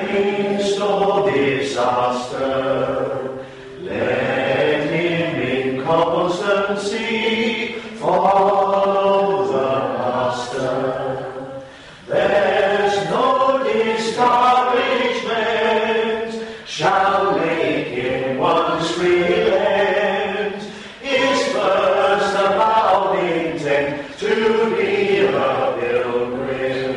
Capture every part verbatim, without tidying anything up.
midst of disaster, let him in constancy follow the Master. There's no discouragement shall make him once relent. His first avowed intent to be a pilgrim.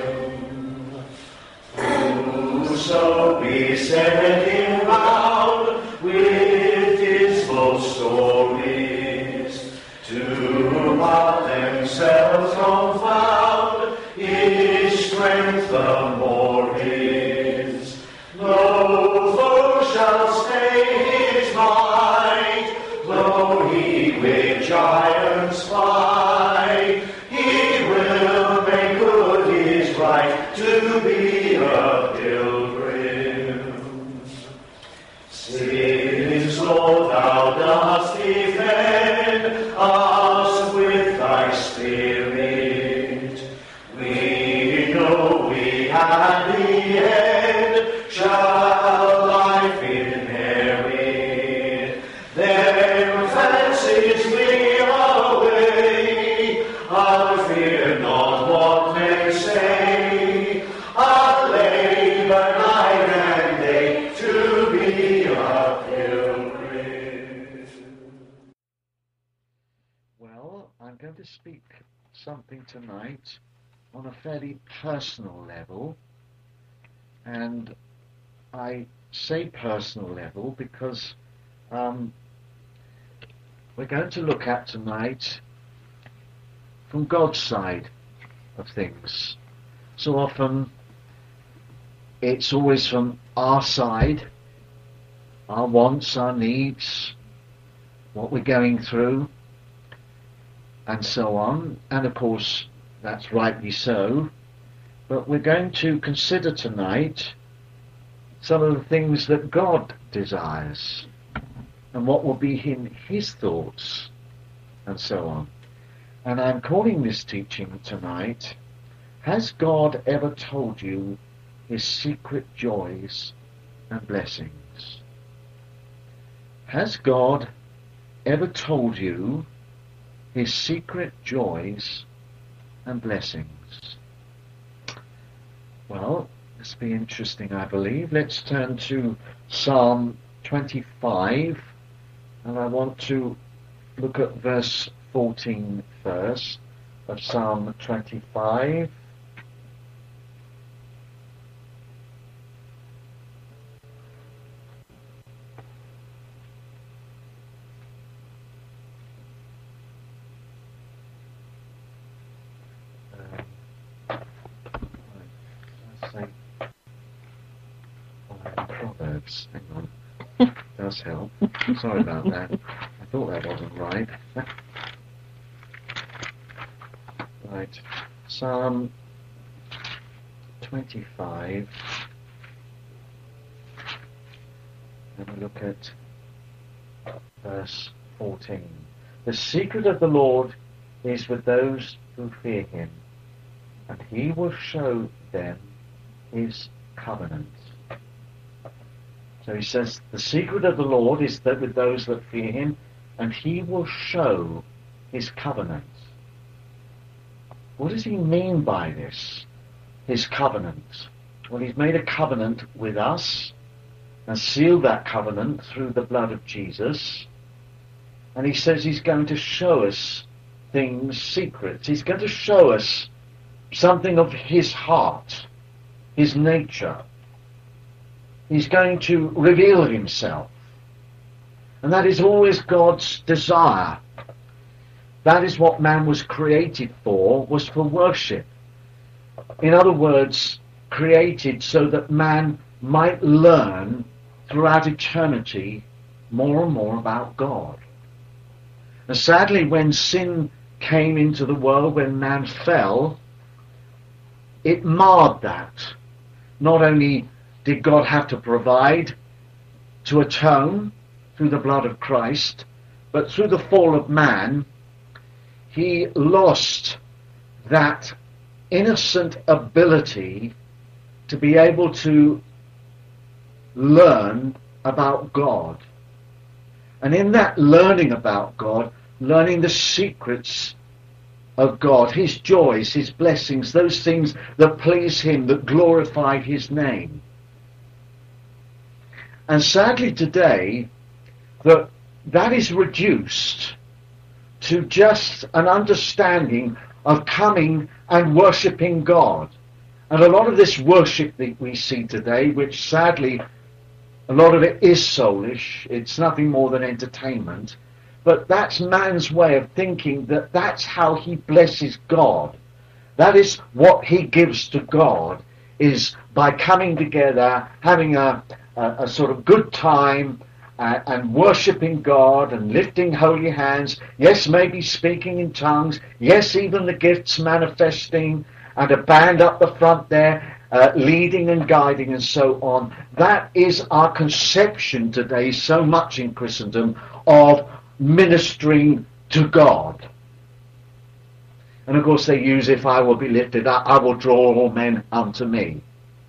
Whoso beset him round with dismal stories, to what themselves confound, his strength the more is. No foe shall stay his might, though he with giants fight. He will make good his right to be a pilgrim. Since, Lord, thou dost defend us with thy Spirit, we know we at the end shall life inherit. Then fancies flee away, I'll fear not what men say. I'll labor night and day to be a pilgrim. Well, I'm going to speak something tonight on a fairly personal level, and I say personal level because um, we're going to look at tonight from God's side of things. So often it's always from our side, our wants, our needs, what we're going through, and so on. And of course, that's rightly so. But we're going to consider tonight some of the things that God desires and what will be in his thoughts and so on. And I'm calling this teaching tonight, Has God ever told you his secret joys and blessings? Has God ever told you his secret joys and blessings? Well, this will be interesting, I believe. Let's turn to Psalm twenty-five, and I want to look at verse fourteen first of Psalm twenty-five. Proverbs, hang on, does help. Sorry about that. I thought that wasn't right. Right, Psalm twenty-five, and we look at verse fourteen. The secret of the Lord is with those who fear him, and he will show them his covenant. So he says, the secret of the Lord is that with those that fear him, and he will show his covenant. What does he mean by this, his covenant? Well, he's made a covenant with us and sealed that covenant through the blood of Jesus. And he says he's going to show us things, secrets. He's going to show us something of his heart, his nature. He's going to reveal himself. And that is always God's desire. That is what man was created for, was for worship. In other words, created so that man might learn throughout eternity more and more about God. And sadly, when sin came into the world, when man fell, it marred that. Not only did God have to provide to atone through the blood of Christ, but through the fall of man, he lost that innocent ability to be able to learn about God. And in that learning about God, learning the secrets of God, his joys, his blessings, those things that please him, that glorify his name. And sadly today, that that is reduced to just an understanding of coming and worshipping God. And a lot of this worship that we see today, which sadly, a lot of it is soulish, it's nothing more than entertainment, but that's man's way of thinking that that's how he blesses God. That is what he gives to God, is by coming together, having a, a, a sort of good time, uh, and worshipping God and lifting holy hands. Yes, maybe speaking in tongues. Yes, even the gifts manifesting, and a band up the front there, uh, leading and guiding and so on. That is our conception today, so much in Christendom, of ministering to God. And of course they use, if I will be lifted up, I will draw all men unto me.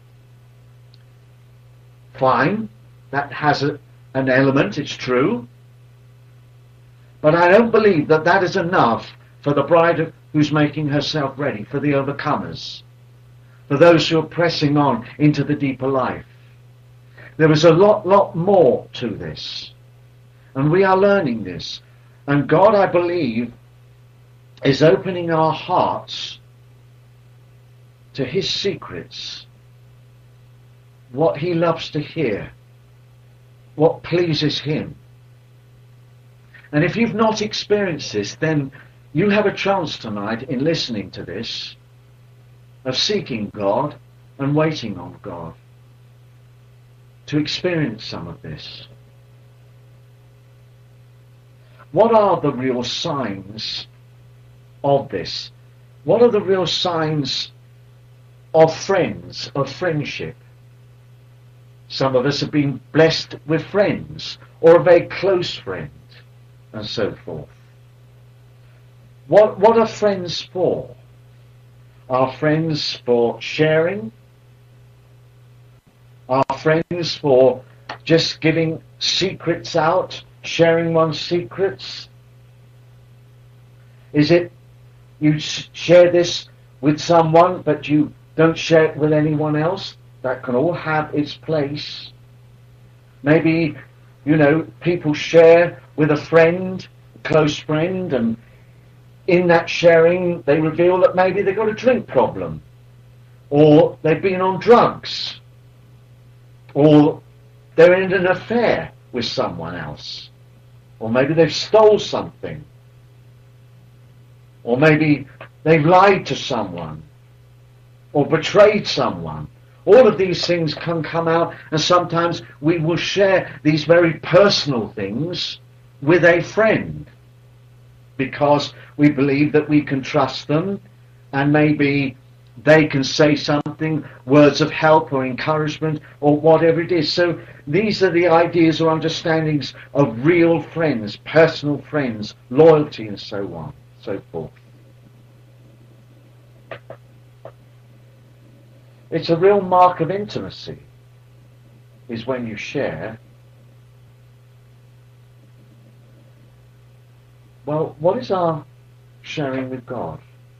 Fine, that has a, an element, it's true. But I don't believe that that is enough for the bride who's making herself ready, for the overcomers, for those who are pressing on into the deeper life. There is a lot, lot more to this. And we are learning this. And God, I believe, is opening our hearts to his secrets, what he loves to hear, what pleases him. And if you've not experienced this, then you have a chance tonight in listening to this, of seeking God and waiting on God, to experience some of this. What are the real signs of this? What are the real signs of friends, of friendship? Some of us have been blessed with friends, or a very close friend, and so forth. What, what are friends for? Are friends for sharing? Are friends for just giving secrets out, sharing one's secrets? Is it you share this with someone but you don't share it with anyone else? That can all have its place. Maybe, you know, people share with a friend, a close friend, and in that sharing they reveal that maybe they've got a drink problem, or they've been on drugs, or they're in an affair with someone else, or maybe they've stole something, or maybe they've lied to someone, or betrayed someone. All of these things can come out, and sometimes we will share these very personal things with a friend because we believe that we can trust them, and maybe they can say something, words of help or encouragement or whatever it is. So these are the ideas or understandings of real friends, personal friends, loyalty and so on, so forth. It's a real mark of intimacy, is when you share. Well, what is our sharing with God?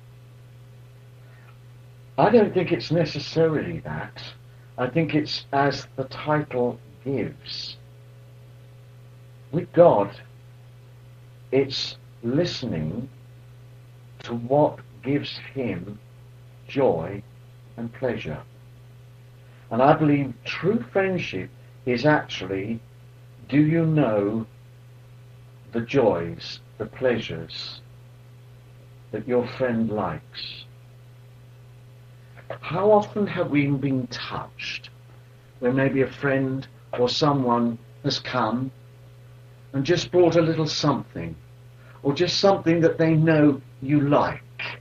I don't think it's necessarily that. I think it's as the title gives. With God, it's listening to what gives him joy and pleasure. And I believe true friendship is actually, do you know the joys, the pleasures that your friend likes? How often have we been touched when maybe a friend or someone has come and just brought a little something, or just something that they know you like,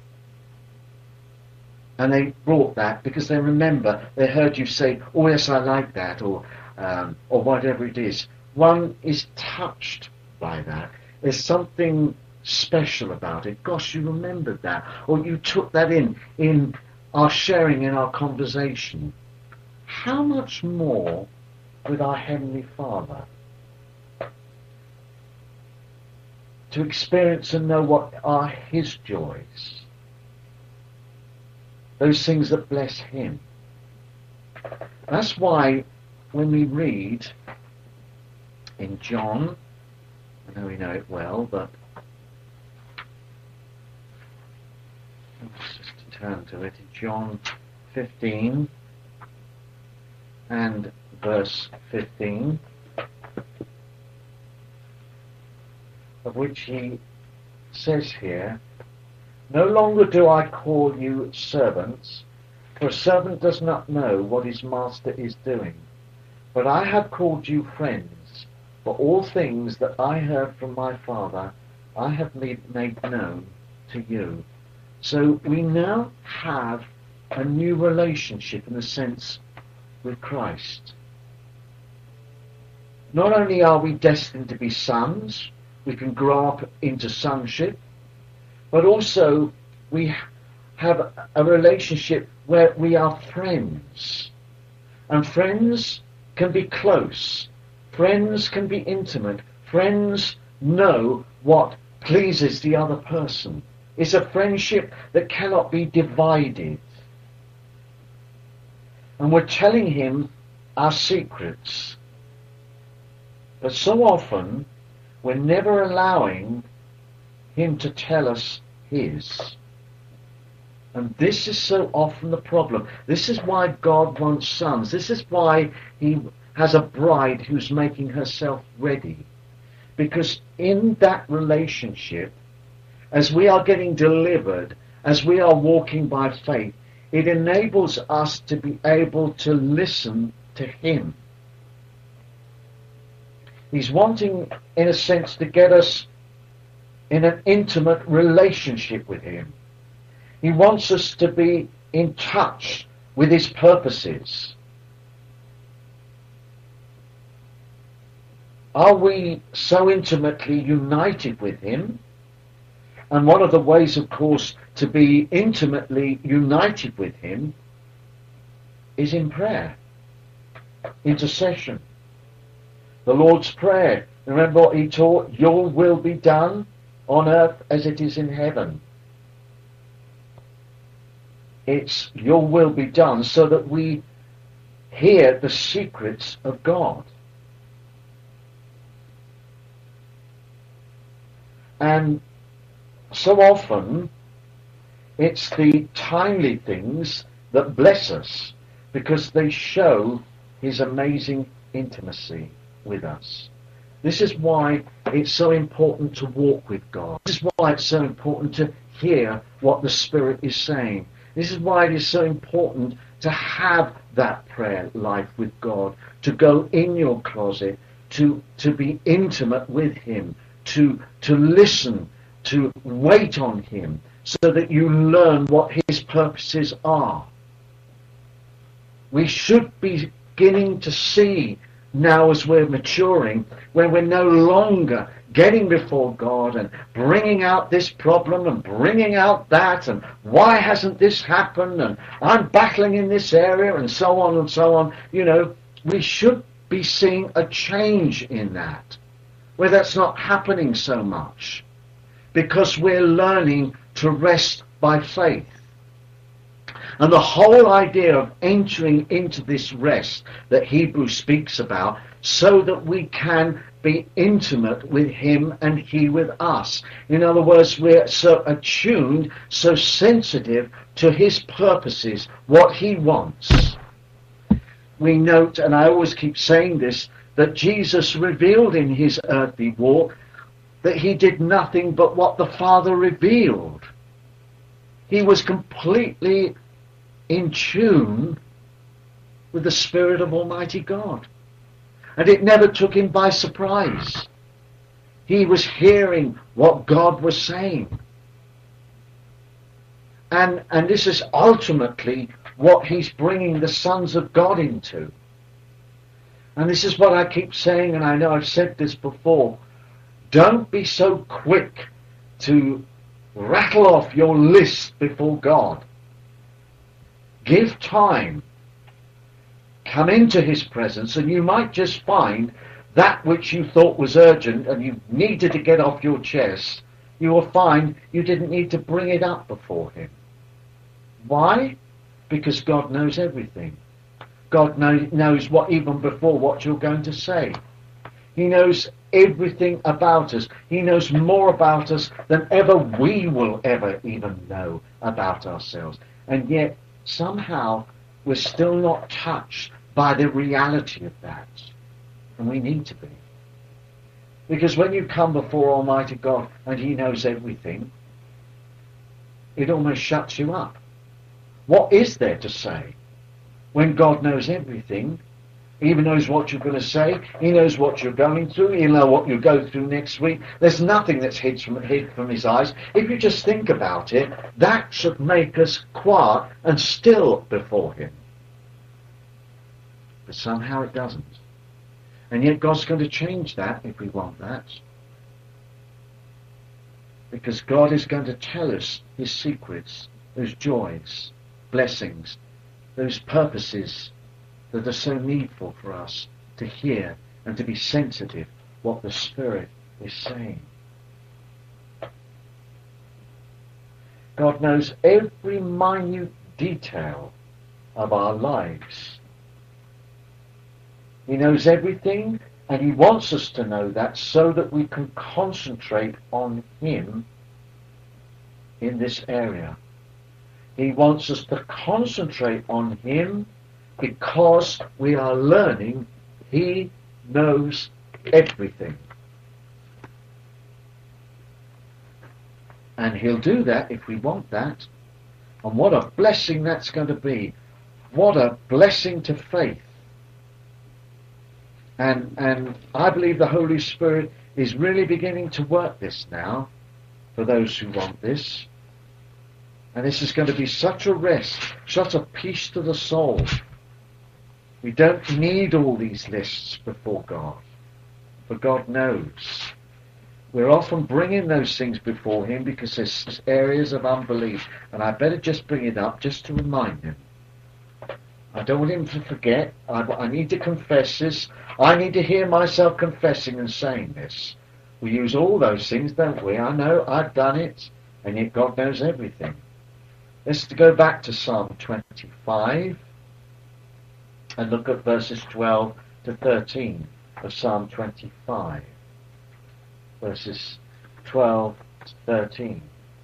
and they brought that because they remember they heard you say, oh yes, I like that, or um, or whatever it is. One is touched by that. There's something special about it. Gosh, you remembered that, or you took that in in our sharing, in our conversation. How much more with our Heavenly Father. To experience and know what are His joys. Those things that bless Him. That's why when we read in John, I know we know it well, but let's just turn to it. In John fifteen and verse fifteen, of which he says here, "No longer do I call you servants, for a servant does not know what his master is doing. But I have called you friends, for all things that I heard from my Father I have made, made known to you." So we now have a new relationship in a sense with Christ. Not only are we destined to be sons, we can grow up into sonship, but also we have a relationship where we are friends. And friends can be close. Friends can be intimate. Friends know what pleases the other person. It's a friendship that cannot be divided. And we're telling him our secrets. But so often, we're never allowing him to tell us his. And this is so often the problem. This is why God wants sons. This is why he has a bride who's making herself ready. Because in that relationship, as we are getting delivered, as we are walking by faith, it enables us to be able to listen to him. He's wanting, in a sense, to get us in an intimate relationship with him. He wants us to be in touch with his purposes. Are we so intimately united with him? And one of the ways, of course, to be intimately united with him is in prayer, intercession. The Lord's Prayer, remember what he taught? Your will be done on earth as it is in heaven. It's your will be done so that we hear the secrets of God. And so often, it's the timely things that bless us because they show his amazing intimacy with us. This is why it's so important to walk with God. This is why it's so important to hear what the Spirit is saying. This is why it is so important to have that prayer life with God, to go in your closet, to, to be intimate with him, to, to listen, to wait on him, so that you learn what his purposes are. We should be beginning to see now as we're maturing, when we're no longer getting before God and bringing out this problem and bringing out that and why hasn't this happened and I'm battling in this area and so on and so on. You know, we should be seeing a change in that, where that's not happening so much, because we're learning to rest by faith. And the whole idea of entering into this rest that Hebrews speaks about, so that we can be intimate with him and he with us. In other words, we're so attuned, so sensitive to his purposes, what he wants. We note, and I always keep saying this, that Jesus revealed in his earthly walk that he did nothing but what the Father revealed. He was completely in tune with the Spirit of Almighty God. And it never took him by surprise. He was hearing what God was saying. And, and this is ultimately what he's bringing the sons of God into. And this is what I keep saying, and I know I've said this before. Don't be so quick to rattle off your list before God. Give time. come into his presence, and you might just find that which you thought was urgent and you needed to get off your chest, you will find you didn't need to bring it up before him. Why? Because God knows everything. God know, knows what even before what you're going to say. He knows everything about us. He knows more about us than ever we will ever even know about ourselves. And yet, somehow, we're still not touched by the reality of that. And we need to be. Because when you come before Almighty God and he knows everything, it almost shuts you up. What is there to say? When God knows everything, he even knows what you're going to say, he knows what you're going through, he'll know what you'll go through next week. There's nothing that's hid from, hid from his eyes. If you just think about it, that should make us quiet and still before him. But somehow it doesn't. And yet God's going to change that if we want that. Because God is going to tell us his secrets, those joys, blessings, those purposes that are so needful for us to hear and to be sensitive what the Spirit is saying. God knows every minute detail of our lives. He knows everything, and he wants us to know that so that we can concentrate on him in this area. He wants us to concentrate on him because we are learning he knows everything. And he'll do that if we want that. And what a blessing that's going to be. What a blessing to faith. And and I believe the Holy Spirit is really beginning to work this now for those who want this. And this is going to be such a rest, such a peace to the soul. We don't need all these lists before God, for God knows. We're often bringing those things before him because there's areas of unbelief, and I better just bring it up just to remind him. I don't want him to forget. I, I need to confess this. I need to hear myself confessing and saying this. We use all those things, don't we? I know I've done it, and yet God knows everything. Let's go back to Psalm twenty-five and look at verses twelve to thirteen of Psalm twenty-five. Verses twelve to thirteen.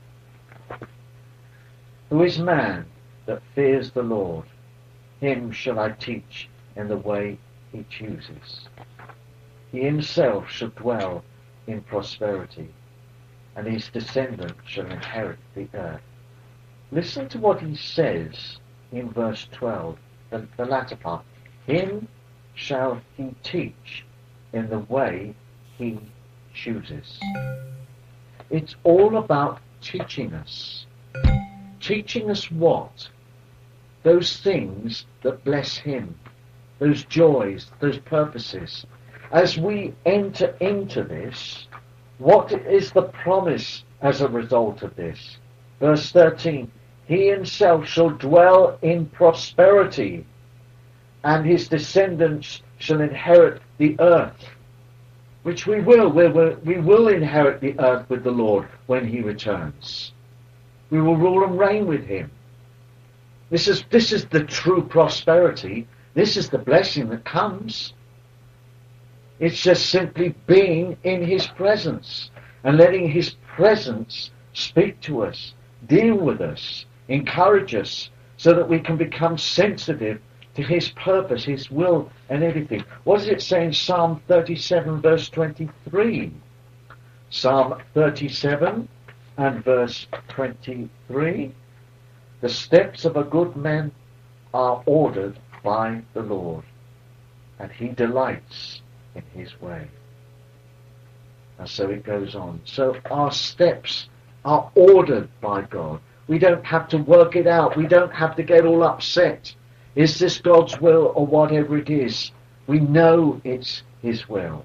Who is man that fears the Lord? Him shall I teach in the way he chooses. He himself shall dwell in prosperity, and his descendants shall inherit the earth. Listen to what he says in verse twelve, the, the latter part. Him shall he teach in the way he chooses. It's all about teaching us. Teaching us what? Those things that bless him. Those joys, those purposes. As we enter into this, what is the promise as a result of this? Verse thirteen, he himself shall dwell in prosperity, and his descendants shall inherit the earth. Which we will. We will, we will inherit the earth with the Lord when he returns. We will rule and reign with him. This is, this is the true prosperity. This is the blessing that comes. It's just simply being in his presence and letting his presence speak to us, deal with us, encourage us, so that we can become sensitive to his purpose, his will, and everything. What does it say in Psalm thirty-seven, verse twenty-three? Psalm thirty-seven and verse twenty-three. The steps of a good man are ordered by the Lord, and he delights in his way. And so it goes on. So our steps are ordered by God. We don't have to work it out. We don't have to get all upset. Is this God's will or whatever it is? We know it's his will.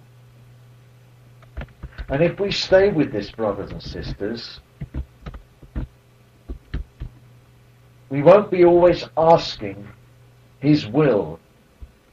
And if we stay with this, brothers and sisters, we won't be always asking his will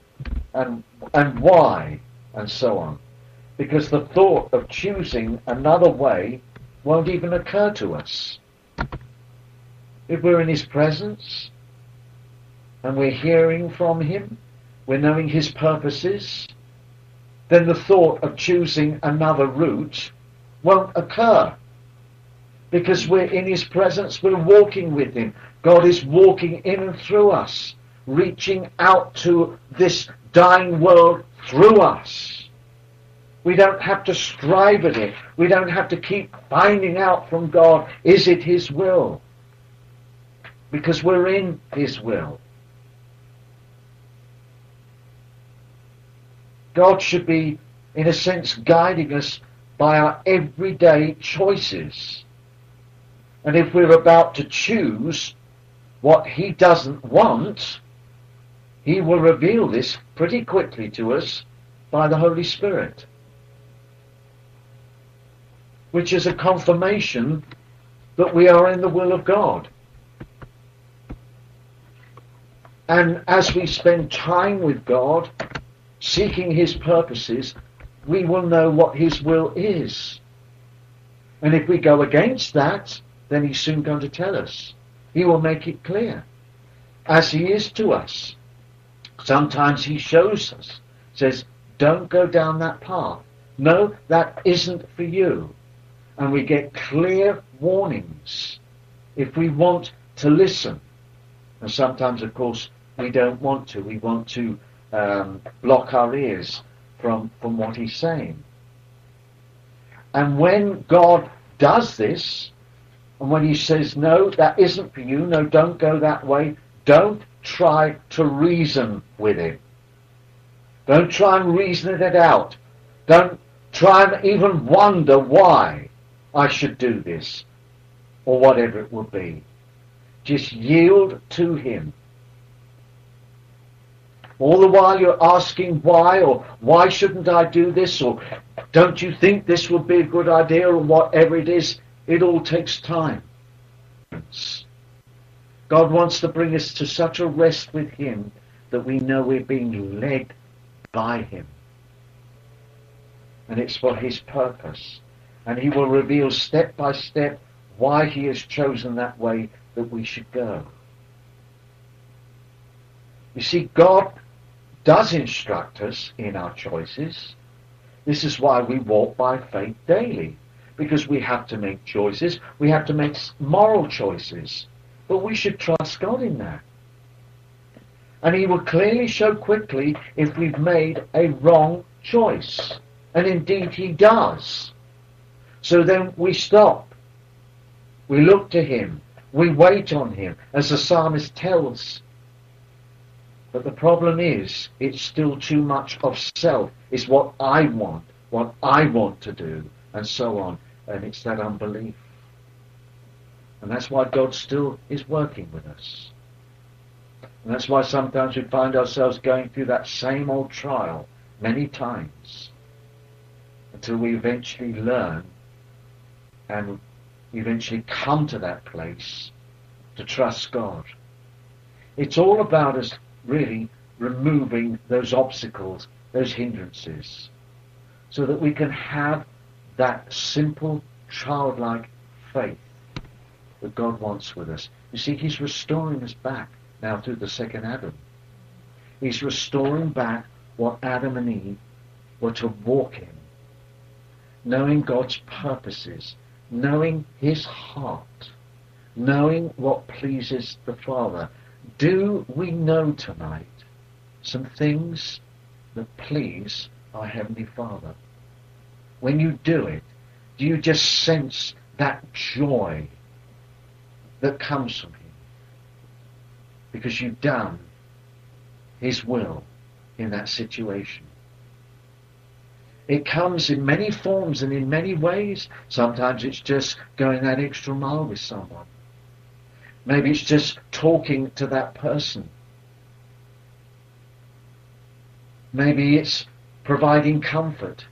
and and why, and so on. Because the thought of choosing another way won't even occur to us. If we're in his presence and we're hearing from him, we're knowing his purposes, then the thought of choosing another route won't occur. Because we're in his presence, we're walking with him. God is walking in and through us, reaching out to this dying world through us. We don't have to strive at it. We don't have to keep finding out from God, is it his will? Because we're in his will. God should be, in a sense, guiding us by our everyday choices. And if we're about to choose what he doesn't want, he will reveal this pretty quickly to us by the Holy Spirit, which is a confirmation that we are in the will of God. And as we spend time with God, seeking his purposes, we will know what his will is. And if we go against that, then he's soon going to tell us. He will make it clear, as he is to us. Sometimes he shows us, says, don't go down that path. No, that isn't for you. And we get clear warnings if we want to listen. And sometimes, of course, we don't want to. We want to um, block our ears from, from what he's saying. And when God does this, and when he says, no, that isn't for you, no, don't go that way, don't try to reason with him. Don't try and reason it out. Don't try and even wonder why I should do this, or whatever it will be. Just yield to him. All the while you're asking why, or why shouldn't I do this, or don't you think this would be a good idea, or whatever it is, it all takes time. God wants to bring us to such a rest with him that we know we're being led by him. And it's for his purpose. And he will reveal step by step why he has chosen that way that we should go. You see, God does instruct us in our choices. This is why we walk by faith daily. Because we have to make choices. We have to make moral choices. But we should trust God in that. And he will clearly show quickly if we've made a wrong choice. And indeed he does. So then we stop. We look to him. We wait on him, as the psalmist tells. But the problem is, it's still too much of self. It's what I want, what I want to do, and so on. And it's that unbelief. And that's why God still is working with us. And that's why sometimes we find ourselves going through that same old trial many times, until we eventually learn and eventually come to that place to trust God. It's all about us really removing those obstacles, those hindrances, so that we can have that simple, childlike faith that God wants with us. You see, he's restoring us back now through the second Adam. He's restoring back what Adam and Eve were to walk in, knowing God's purposes, knowing his heart, knowing what pleases the Father. Do we know tonight some things that please our Heavenly Father? When you do it, do you just sense that joy that comes from him? Because you've done his will in that situation. It comes in many forms and in many ways. Sometimes it's just going that extra mile with someone. Maybe it's just talking to that person. Maybe it's providing comfort,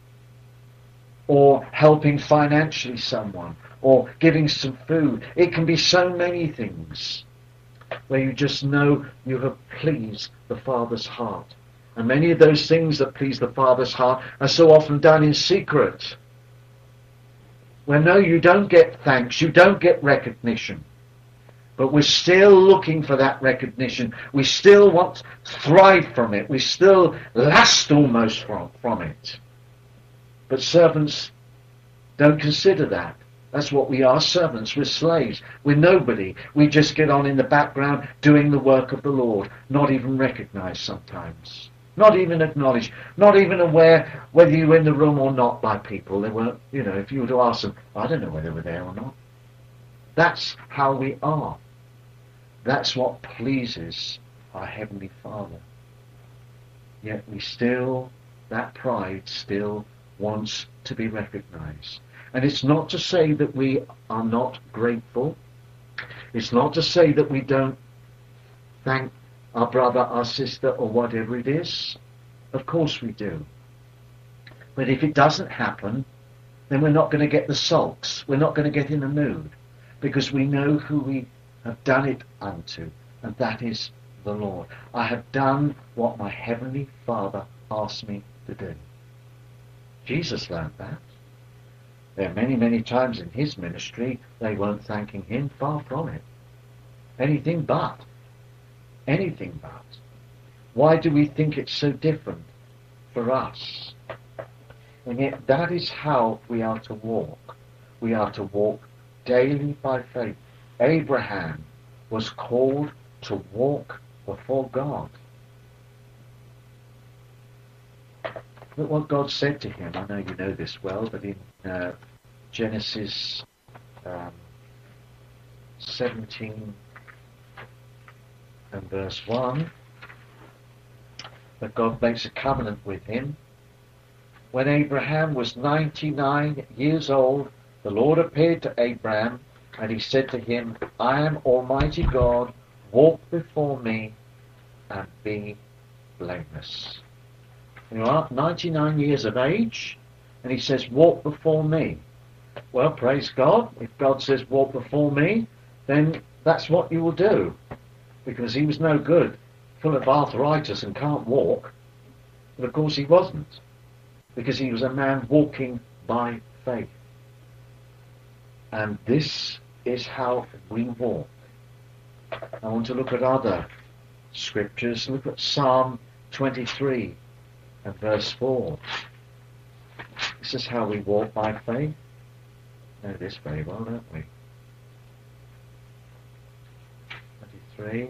or helping financially someone, or giving some food. It can be so many things where you just know you have pleased the Father's heart. And many of those things that please the Father's heart are so often done in secret. Where no, you don't get thanks, you don't get recognition. But we're still looking for that recognition. We still want to thrive from it. We still last almost from, from it. But servants don't consider that. That's what we are, servants. We're slaves. We're nobody. We just get on in the background doing the work of the Lord, not even recognized sometimes. Not even acknowledged. Not even aware whether you were in the room or not by people. They weren't, you know, if you were to ask them, I don't know whether they were there or not. That's how we are. That's what pleases our Heavenly Father. Yet we still, that pride still wants to be recognized. And it's not to say that we are not grateful. It's not to say that we don't thank our brother, our sister, or whatever it is. Of course we do. But if it doesn't happen, then we're not going to get the sulks. We're not going to get in the mood. Because we know who we have done it unto. And that is the Lord. I have done what my Heavenly Father asked me to do. Jesus learned that. There are many, many times in his ministry they weren't thanking him. Far from it. Anything but. Anything but. Why do we think it's so different for us? And yet that is how we are to walk. We are to walk daily by faith. Abraham was called to walk before God. Look what God said to him. I know you know this well, but in uh, Genesis um, seventeen and verse one, that God makes a covenant with him. When Abraham was ninety-nine years old, the Lord appeared to Abraham, and he said to him, I am Almighty God, walk before me and be blameless. You are ninety-nine years of age, and he says, walk before me. Well, praise God. If God says, walk before me, then that's what you will do. Because he was no good, full of arthritis and can't walk. But of course he wasn't. Because he was a man walking by faith. And this is how we walk. I want to look at other scriptures. Look at Psalm twenty-three and verse four. This is how we walk by faith. We know this very well, don't we? twenty-three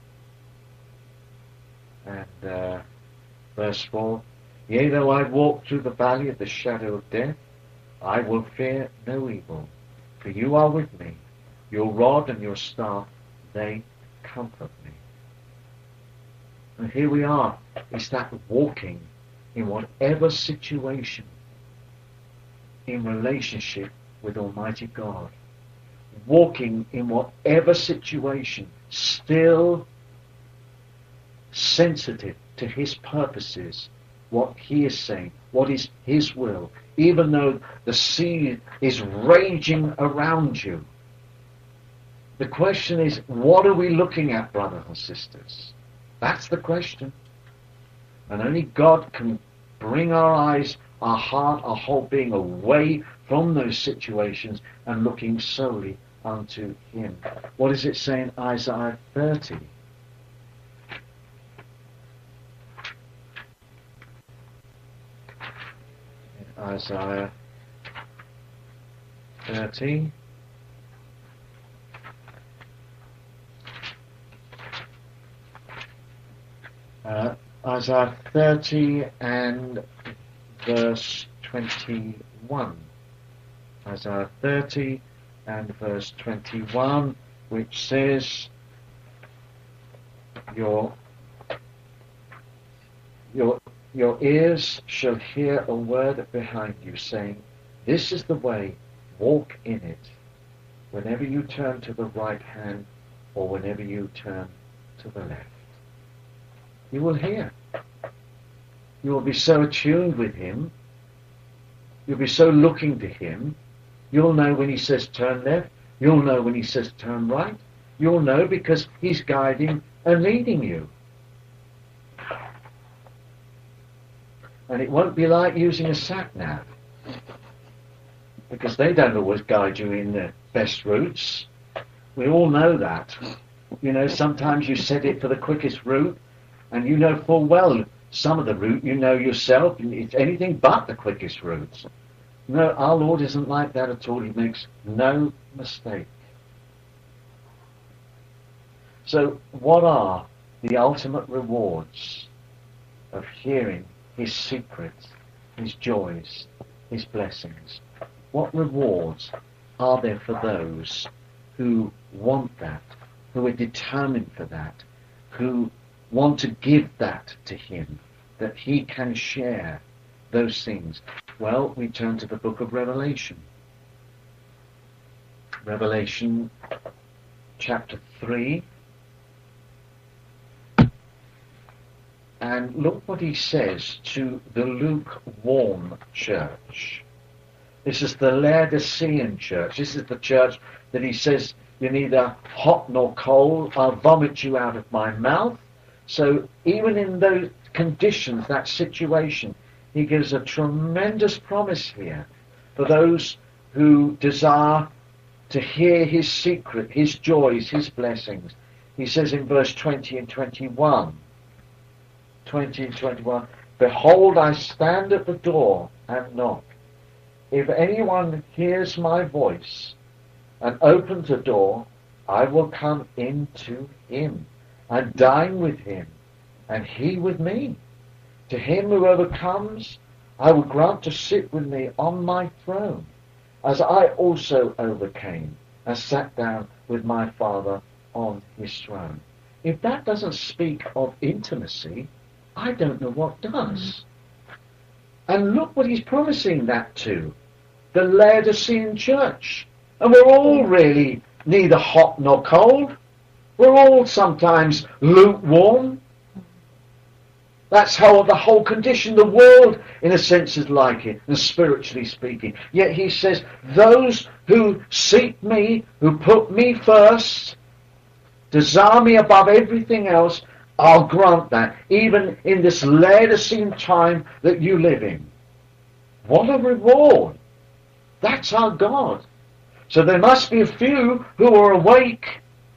and uh, verse four. Yea, though I walk through the valley of the shadow of death, I will fear no evil, for you are with me. Your rod and your staff, they comfort me. And here we are. It's that walking in whatever situation in relationship with Almighty God. Walking in whatever situation, still sensitive to his purposes, what he is saying, what is his will, even though the sea is raging around you. The question is, what are we looking at, brothers and sisters? That's the question. And only God can bring our eyes, our heart, our whole being away from those situations and looking solely unto him. What does it say in Isaiah thirty? In Isaiah thirty. Uh, Isaiah thirty and verse twenty-one. Isaiah thirty and verse twenty-one, which says, Your your your ears shall hear a word behind you, saying, This is the way, walk in it, whenever you turn to the right hand or whenever you turn to the left. You will hear. You will be so attuned with him. You'll be so looking to him. You'll know when he says turn left. You'll know when he says turn right. You'll know because he's guiding and leading you. And it won't be like using a sat-nav, because they don't always guide you in the best routes. We all know that. You know, sometimes you set it for the quickest route, and you know full well some of the route you know yourself, it's anything but the quickest routes. No, our Lord isn't like that at all. He makes no mistake. So what are the ultimate rewards of hearing his secrets, his joys, his blessings? What rewards are there for those who want that, who are determined for that, who want to give that to him, that he can share those things? Well, we turn to the book of Revelation. Revelation chapter three. And look what he says to the lukewarm church. This is the Laodicean church. This is the church that he says, you're neither hot nor cold. I'll vomit you out of my mouth. So even in those conditions, that situation, he gives a tremendous promise here for those who desire to hear his secret, his joys, his blessings. He says in verse twenty and twenty-one, twenty and twenty-one, behold, I stand at the door and knock. If anyone hears my voice and opens the door, I will come into him and dine with him, and he with me. To him who overcomes, I will grant to sit with me on my throne, as I also overcame and sat down with my Father on his throne. If that doesn't speak of intimacy, I don't know what does. And look what he's promising that to the Laodicean church. And we're all really neither hot nor cold. We're all sometimes lukewarm. That's how the whole condition, the world in a sense is like it, and spiritually speaking. Yet he says, those who seek me, who put me first, desire me above everything else, I'll grant that, even in this Laodicean time that you live in. What a reward! That's our God. So there must be a few who are awake,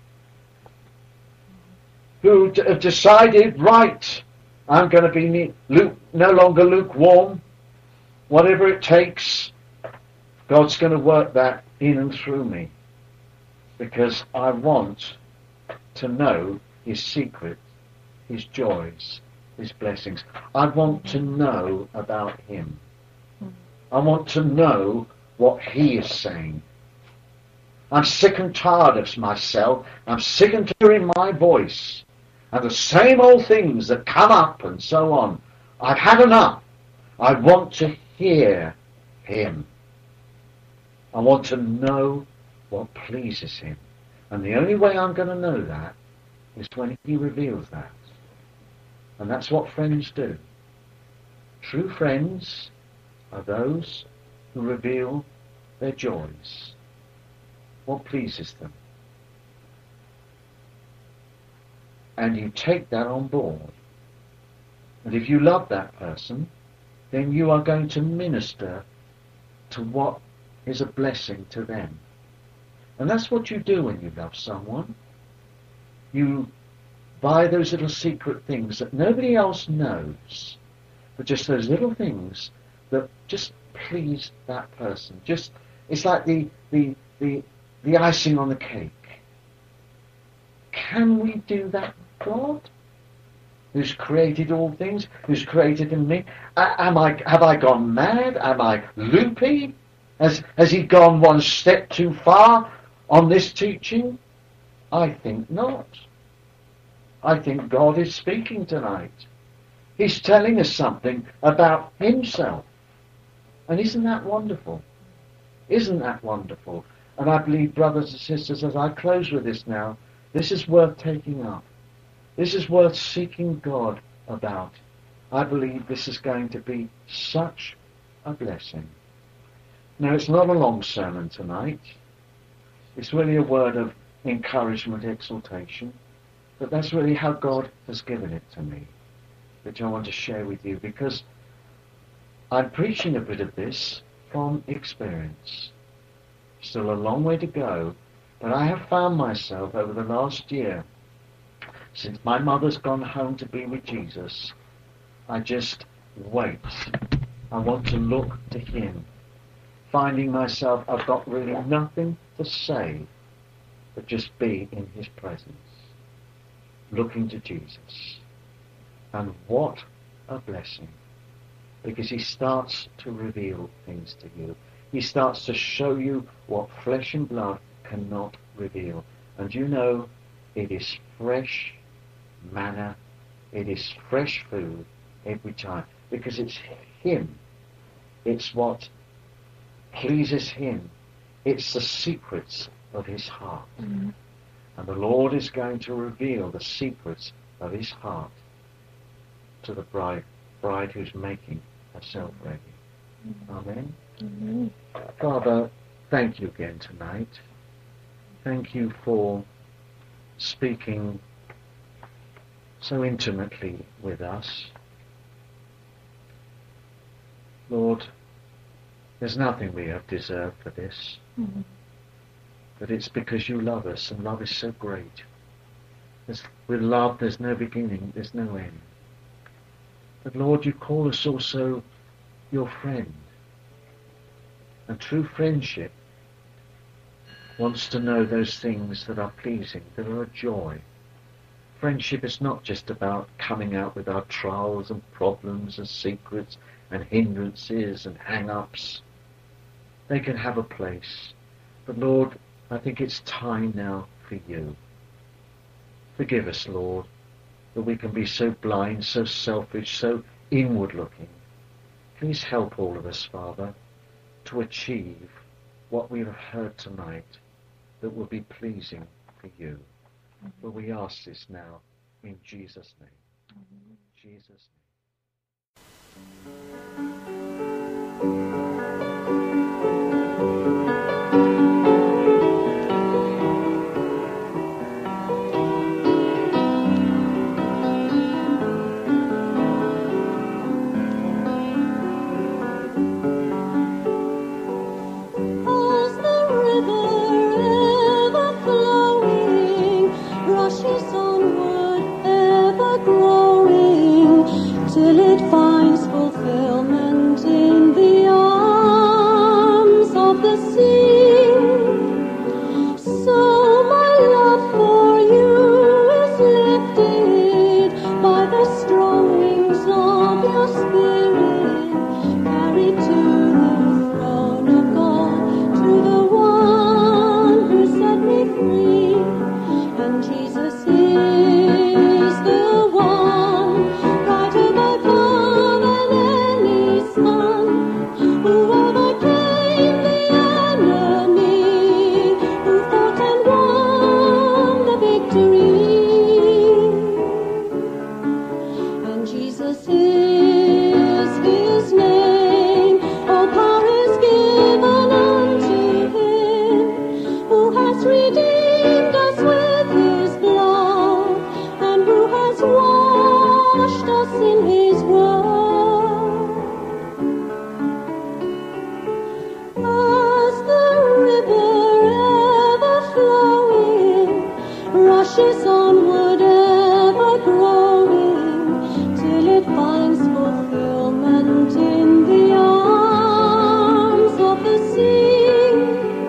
who d- have decided, right, I'm going to be ne- luke, no longer lukewarm. Whatever it takes, God's going to work that in and through me, because I want to know his secret, his joys, his blessings. I want to know about him. I want to know what he is saying. I'm sick and tired of myself. I'm sick and tired of my voice and the same old things that come up and so on. I've had enough. I want to hear him. I want to know what pleases him. And the only way I'm going to know that is when he reveals that. And that's what friends do. True friends are those who reveal their joys, what pleases them. And you take that on board. And if you love that person, then you are going to minister to what is a blessing to them. And that's what you do when you love someone. You buy those little secret things that nobody else knows, but just those little things that just please that person. Just it's like the the the the icing on the cake. Can we do that with God, who's created all things, who's created in me? Uh, am I have I gone mad? Am I loopy? Has has he gone one step too far on this teaching? I think not. I think God is speaking tonight. He's telling us something about himself. And isn't that wonderful? Isn't that wonderful? And I believe, brothers and sisters, as I close with this now, this is worth taking up. This is worth seeking God about. I believe this is going to be such a blessing. Now, it's not a long sermon tonight. It's really a word of encouragement, exaltation. But that's really how God has given it to me, which I want to share with you, because I'm preaching a bit of this from experience. Still a long way to go, but I have found myself over the last year, since my mother's gone home to be with Jesus, I just wait. I want to look to him, finding myself, I've got really nothing to say, but just be in his presence, looking to Jesus. And what a blessing, because he starts to reveal things to you. He starts to show you what flesh and blood cannot reveal. And you know, it is fresh manna, it is fresh food every time, because it's him. It's what pleases him. It's the secrets of his heart. Mm-hmm. And the Lord is going to reveal the secrets of his heart to the bride, bride who's making herself ready. Mm-hmm. Amen. Mm-hmm. Father, thank you again tonight. Thank you for speaking so intimately with us. Lord, there's nothing we have deserved for this. Mm-hmm. But it's because you love us, and love is so great. There's, with love, there's no beginning, there's no end. But Lord, you call us also your friend. And true friendship wants to know those things that are pleasing, that are a joy. Friendship is not just about coming out with our trials and problems and secrets and hindrances and hang-ups. They can have a place. But Lord, I think it's time now for you. Forgive us, Lord, that we can be so blind, so selfish, so inward-looking. Please help all of us, Father, to achieve what we have heard tonight that will be pleasing for you. Mm-hmm. For we ask this now in Jesus' name. Mm-hmm. Jesus' name. Till it finds fulfillment in the arms of the sea. So my love for you is lifted by the strong wings of your spirit, carried to the throne of God, to the one who set me free. And Jesus is the one brighter by far than any sun, who overcame the enemy, who fought and won the victory. And Jesus is his name, all power is given unto him, who has redeemed us with his blood, and who has washed us in his word. As the river ever flowing rushes onward, ever growing, till it finds fulfillment in the arms of the sea.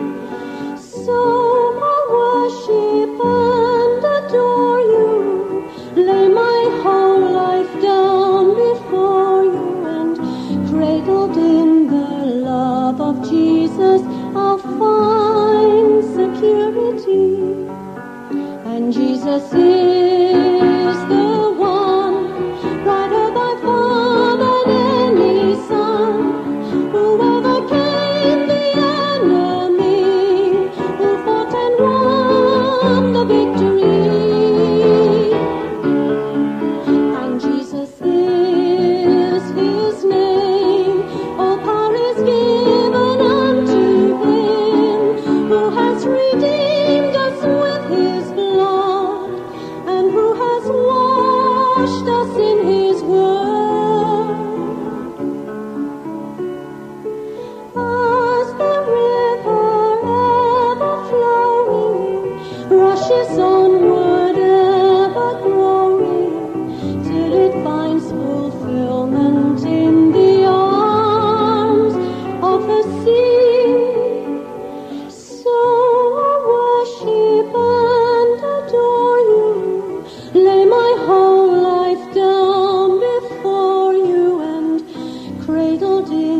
So I worship and adore you, lay my whole life down before you, and cradled in the love of Jesus, I'll find security. And Jesus is the one, brighter by far than any sun, who overcame the enemy, who fought and won the victory. And Jesus is his name, all power is given unto him, who has redeemed us with his blood, pushes onward, ever growing, till it finds fulfillment in the arms of the sea. So I worship and adore you, lay my whole life down before you, and cradled in